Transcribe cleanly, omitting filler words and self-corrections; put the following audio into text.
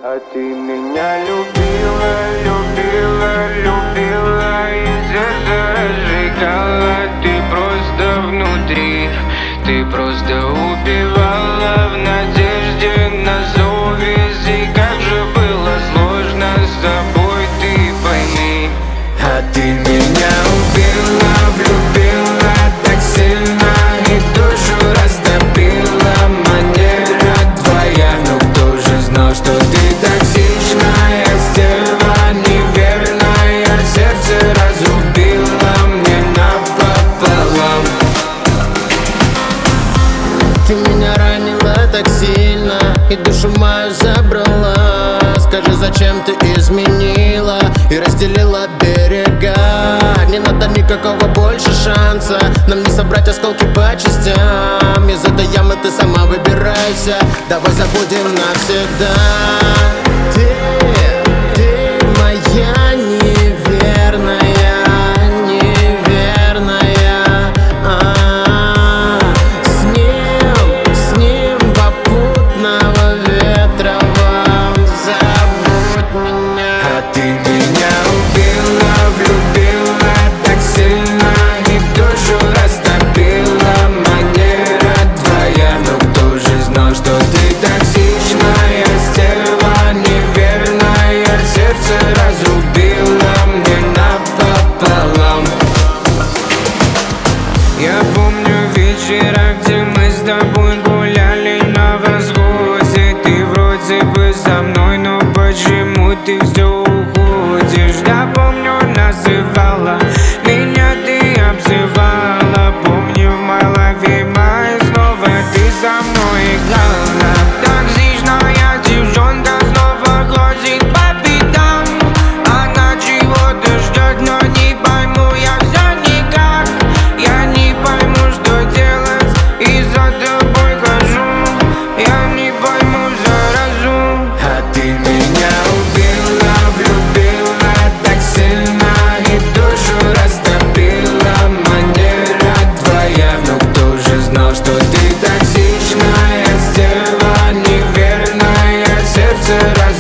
А ты меня любила, любила, любила, и сердце разжигала. Ты просто внутри, ты просто убивала в надежде на совесть. И как же было сложно с тобой, ты пойми. А ты меня убила, влюбила так сильно и душу растопила. Манера твоя, но кто же знал, что ты токсичная стерва, неверная, сердце разрубила мне напополам. Ты меня ранила так сильно и душу мою забрала. Скажи, зачем ты изменила и разделила берега? Не надо никакого больше шанса нам не собрать осколки по частям. Из этой ямы ты сама выбирайся, давай забудем навсегда. Ты моя неверная, неверная. С ним попутного ветра вам забудь меня. А ты меня убила, влюбила так сильно и душу растопила. Манера твоя, но кто же знал, что ты токсичная стерва, неверная, сердце разрубила мне напополам. Я помню вечера, где мы с тобой гуляли на восходе. Ты вроде бы со мной, но почему ты все уходишь? Я помню, называла меня, ты обзывала. Помню, в моей голове снова ты со мной играла. Токсичная девчонка снова ходит по пятам. Она чего-то ждет, но не пойму я все никак. Я не пойму, что делать, и за тобой хожу. Я не пойму заразу. А ты меня убила, влюбила так сильно и душу растопила. Манера твоя, но кто же знал, что ты токсичная стерва, неверная, сердце разбила.